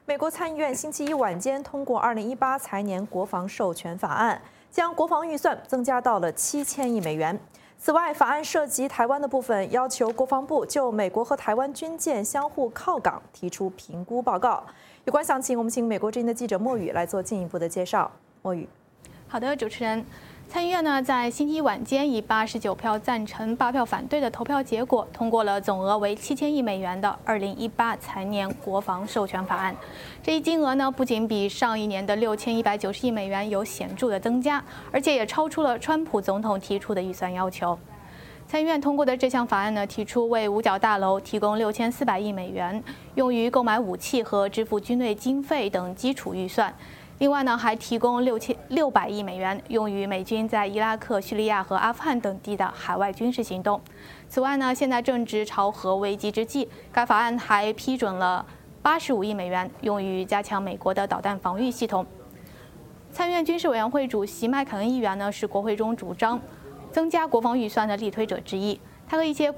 美国参议院星期一晚间通过2018财年国防授权法案，将国防预算增加到了7000亿美元。此外，法案涉及台湾的部分，要求国防部就美国和台湾军舰相互靠港提出评估报告。有关详情，我们请美国之音的记者莫宇来做进一步的介绍。莫宇， 好的，主持人。参议院呢，在星期一晚间以89票赞成、8票反对的投票结果，通过了总额为7000亿美元的2018财年国防授权法案。这一金额呢，不仅比上一年的6190亿美元有显著的增加，而且也超出了川普总统提出的预算要求。参议院通过的这项法案呢，提出为五角大楼提供6400亿美元，用于购买武器和支付军队经费等基础预算。另外呢，还提供6600亿美元，用于美军在伊拉克、叙利亚和阿富汗等地的海外军事行动。此外呢，现在正值朝核危机之际，该法案还批准了85亿美元，用于加强美国的导弹防御系统。参议院军事委员会主席麦凯恩议员呢，是国会中主张增加国防预算的力推者之一。他和一些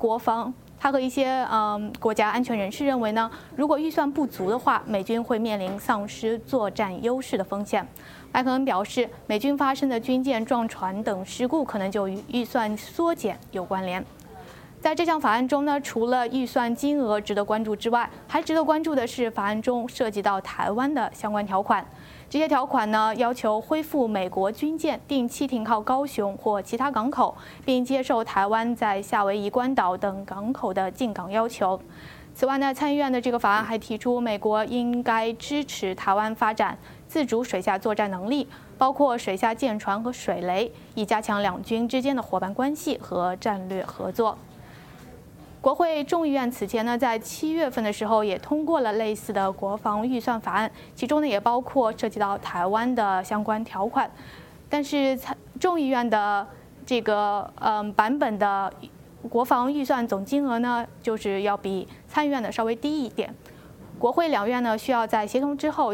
国家安全人士认为呢，如果预算不足的话，美军会面临丧失作战优势的风险。麦克恩表示，美军发生的军舰撞船等事故可能就与预算缩减有关联。在这项法案中呢，除了预算金额值得关注之外，还值得关注的是法案中涉及到台湾的相关条款。这些条款呢，要求恢复美国军舰定期停靠高雄或其他港口，并接受台湾在夏威夷关岛等港口的进港要求。此外呢，参议院的这个法案还提出，美国应该支持台湾发展自主水下作战能力，包括水下舰船和水雷，以加强两军之间的伙伴关系和战略合作。国会众议院此前呢，在7月份的时候也通过了类似的国防预算法案，其中呢也包括涉及到台湾的相关条款。但是众议院的这个版本的国防预算总金额呢，就是要比参议院的稍微低一点。国会两院呢需要在协同之后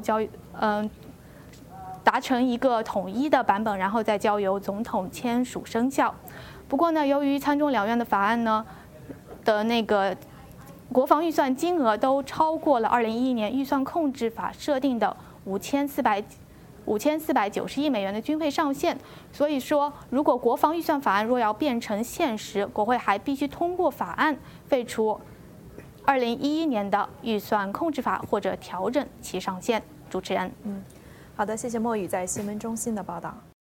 达成一个统一的版本，然后再交由总统签署生效。不过呢，由于参众两院的法案呢的那个国防预算金额都超过了2011年预算控制法设定的5490亿美元的军费上限，所以说，如果国防预算法案若要变成现实，国会还必须通过法案废除2011年的预算控制法或者调整其上限。主持人， 好的，谢谢莫宇在新闻中心的报道。